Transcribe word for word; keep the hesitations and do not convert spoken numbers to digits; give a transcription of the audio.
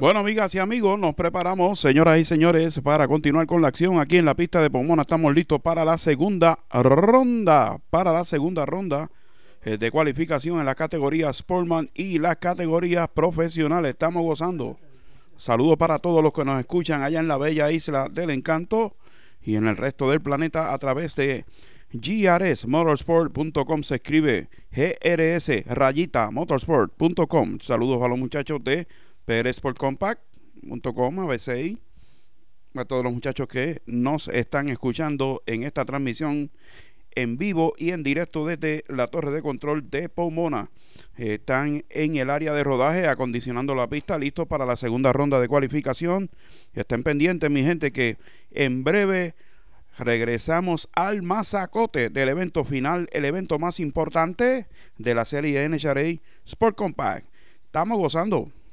Bueno, amigas y amigos, nos preparamos, señoras y señores, para continuar con la acción aquí en la pista de Pomona. Estamos listos para la segunda ronda, para la segunda ronda eh, de cualificación en la categoría Sportman y las categorías profesionales. Estamos gozando. Saludos para todos los que nos escuchan allá en la bella isla del encanto y en el resto del planeta a través de G R S motorsport punto com. Se escribe G R S rayita motorsport punto com. Saludos a los muchachos de P R Sport Compact punto com, a B C I, a todos los muchachos que nos están escuchando en esta transmisión en vivo y en directo desde la torre de control de Pomona. Eh, están en el área de rodaje acondicionando la pista, listos para la segunda ronda de cualificación. Estén pendientes, mi gente, que en breve regresamos al mazacote del evento final, el evento más importante de la serie N H R A Sport Compact. Estamos gozando.